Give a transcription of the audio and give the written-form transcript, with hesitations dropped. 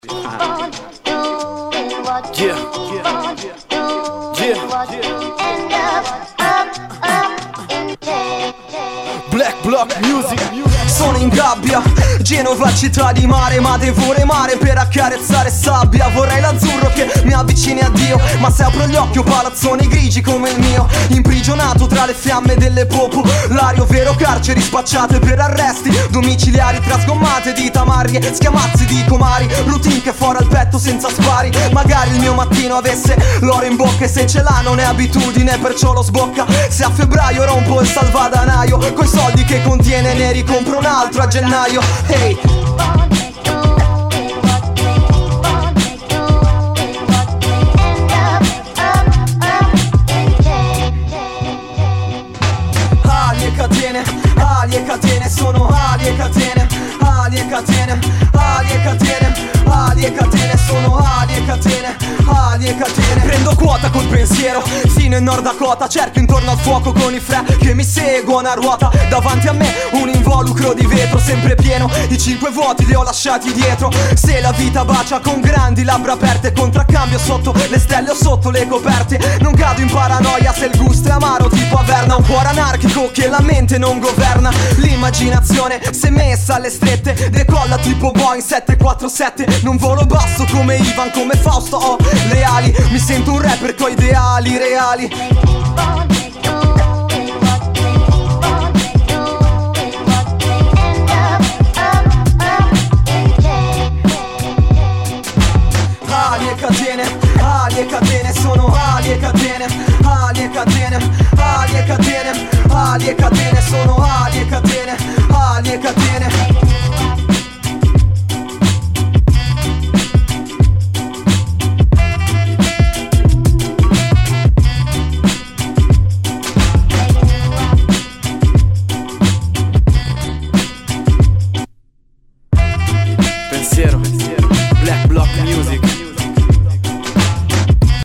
Black Block Music. Sono in gabbia, Genova città di mare, ma devo remare per accarezzare sabbia. Vorrei l'azzurro che mi avvicini a Dio, ma se apro gli occhi ho palazzoni grigi come il mio, imprigionato tra le fiamme delle popolari, ovvero carceri spacciate per arresti domiciliari, tra sgommate di tamarrie, schiamazzi di comari, routine che fuori al petto senza spari. Magari il mio mattino avesse l'oro in bocca, e se ce l'ha non è abitudine, perciò lo sbocca. Se a febbraio rompo il salvadanaio, coi soldi che contiene ne ricompro un altro a gennaio. Hey, ali e catene, ali e catene, sono ali e catene, ali e catene, ali e catene, ali e catene, sono ali e catene, ali e catene. Prendo quota col pensiero fino in Nord Dakota, cerco intorno al fuoco con i fre che mi seguono a ruota. Davanti a me un involucro di vetro sempre pieno, i 5 vuoti li ho lasciati dietro. Se la vita bacia con grandi labbra aperte, contraccambio sotto le stelle o sotto le coperte. Non cado in paranoia se il gusto è amaro tipo Averna, un cuore anarchico che la mente non governa. L'immaginazione se messa alle strette decolla tipo Boeing 747. Non volo basso come Ivan, come Fausto ho le ali, mi sento un rapper coi ideali reali. Ali e catene, ali e catene, sono ali e catene, ali e catene, ali e catene, ali e catene, sono ali e catene, ali e catene. Pensiero, Black Block Music.